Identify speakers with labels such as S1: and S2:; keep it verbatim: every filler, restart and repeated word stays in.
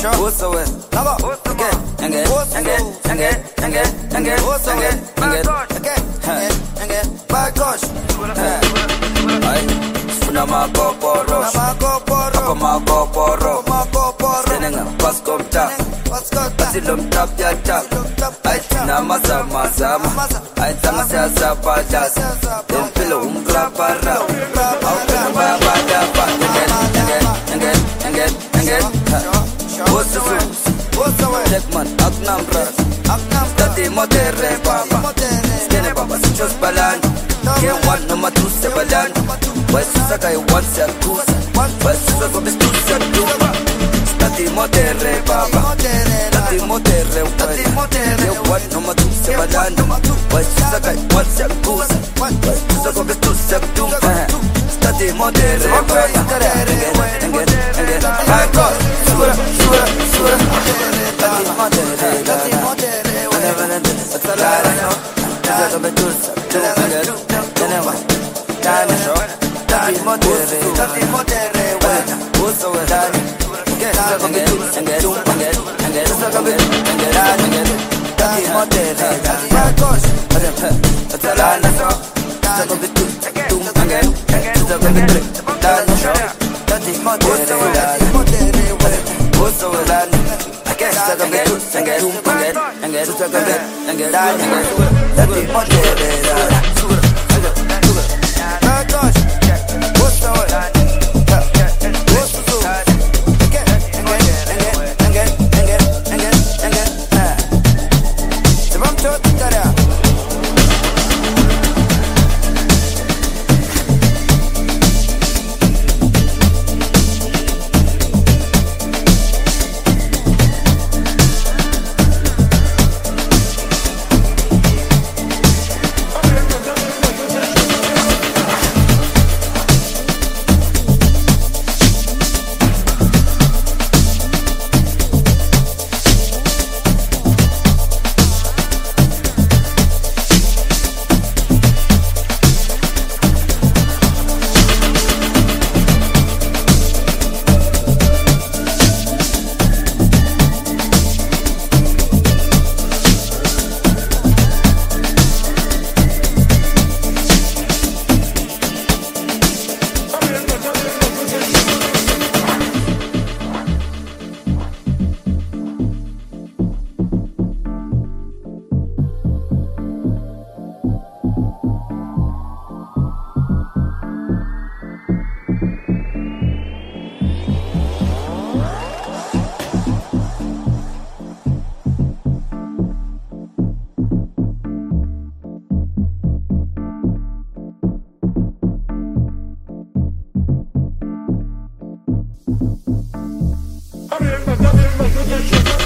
S1: What's away? Okay, okay, okay, okay, okay, okay, what's away? Okay, okay, my gosh. Ay, suna makoporo, ako makoporo, senenga paskom tap, pasilom tap ya tap. Ay, nama sama sama, ay sama saya sapa jas, tempelo um grapara, au grapa pada pa, engel, engel, engel, engel, engel. What's the What's the way? Jackman, Agnam Bras, Agnam Tati Motere Papa, Skene Papa, Sichos Balan, Game one, number two, Sebalan, West Sakai, one set, two set, West Sakai, two set, two Tati Motere Papa, Tati Motere, Tati Motere, one, number two, Sebalan, West Sakai, one set, two set, West Sakai, two set, two Tati Motere Papa, and get, and get, my God, Sura, Sura, Sura, Tati Motere, Tati Motere, whatever it is, it's a lie, I know. Tati Motere, Tati Motere, Tati Motere, Tati Motere, what's the way, Tati? Get, and get, and get, and get, and get, and get, and get, Tati Motere, my gosh, it's a lie, I know. Tati Motere, Tati Motere, Tati Motere, what's the way, Tati? Get, and get, and get, and get, and get, and get, Tati Motere, my gosh, what's the way? What's the way? Get, and get, and get, and get, and get, and get, and get, so I'm talking to that. I'm